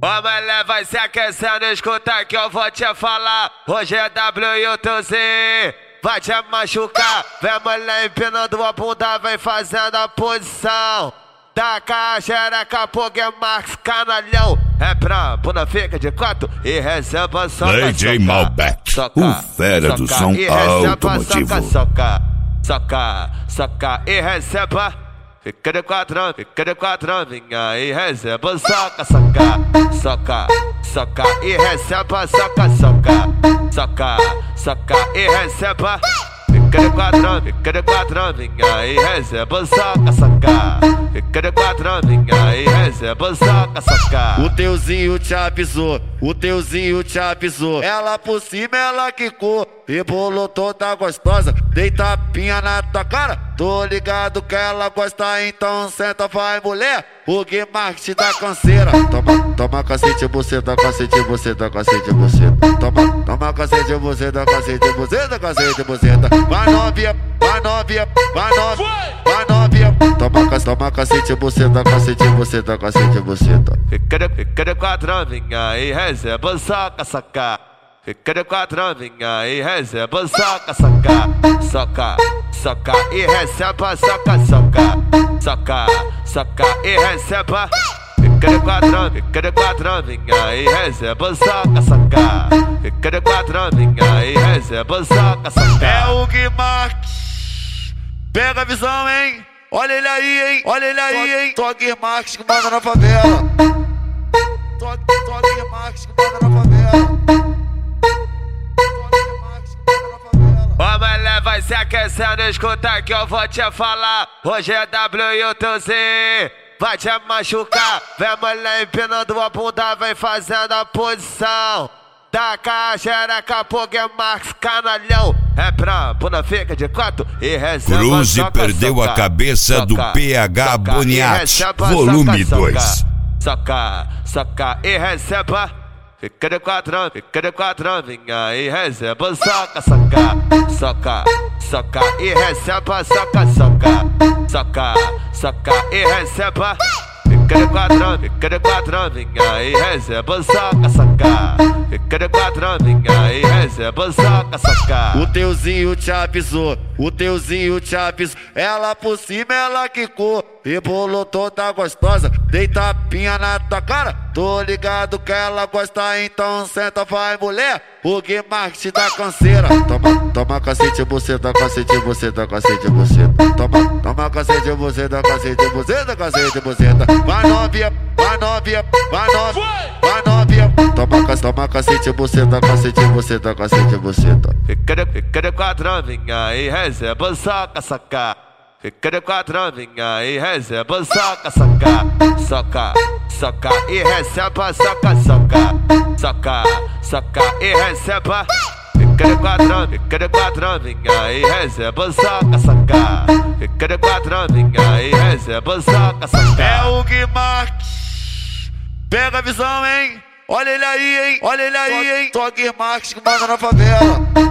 Ô mulher, vai se aquecendo, escuta que eu vou te falar. Hoje é W e o teu Z vai te machucar. Vem mulher empinando a bunda, vem fazendo a posição. Taca a xereca, Pokémax, canalhão. É pra bunda fica de quatro e receba soca, DJ Malbec, o fera do som automotivo. Soca e receba. Fica de quatrão, vinha e receba soca e receba soca e receba. Fica de quatrão, vinha e receba soca. Fica de quatrão, vinha e receba soca. O teuzinho te avisou, Ela por cima, ela quicou, rebolou toda gostosa, dei tapinha na tua cara. Tô ligado que ela gosta, então senta, vai mulher. O Guimarães da canseira. Toma cacete, buceta, cacete, buceta. Toma cacete, buceta, cacete, buceta. Vai novinha. Toma cacete, buceta, cacete, buceta. Fica de quatrão, vinha e receba soca. Fica de quatrão, vinha e receba soca e receba soca e receba. Fica de quatrão, vinha e receba soca. Fica de quatrão, vinha e receba soca. É o Guimarães, pega a visão, hein? Olha ele aí, hein? Só Guimarães que manda na favela. Só Guimarães que manda na favela. Ô mulher, vai se aquecendo, escuta que eu vou te falar. Hoje é W e o teu Z vai te machucar. Vem mulher empinando a bunda, vem fazendo a posição. Taca a xereca, Pokémax, canalhão. É pra bunda fica de quatro e receba Cruz perdeu a cabeça do PH Boniati, volume 2. Soca e receba. Fica de quatrão, vinha e receba soca e receba soca e receba. Fica de quatrão, vinha e receba soca. Fica de quatrão, vinha e receba soca. O teuzinho te avisou, Ela por cima, ela quicou, rebolou toda gostosa, dei tapinha na tua cara. Tô ligado que ela gosta, então senta, vai mulher. O Guimarães da canseira. Toma cacete, buceta. Toma cacete, buceta. Vai novinha. Toma cacete, buceta. Fica de quatrão, vinha e receba soca. Fica de quatrão, vinha e receba soca e receba soca e receba. Fica de quatrão, vinha e receba soca. Fica de quatrão, vinha e receba soca. É o Guimarães, pega a visão, hein? Olha ele aí, hein? Só Guimarães que manda na favela.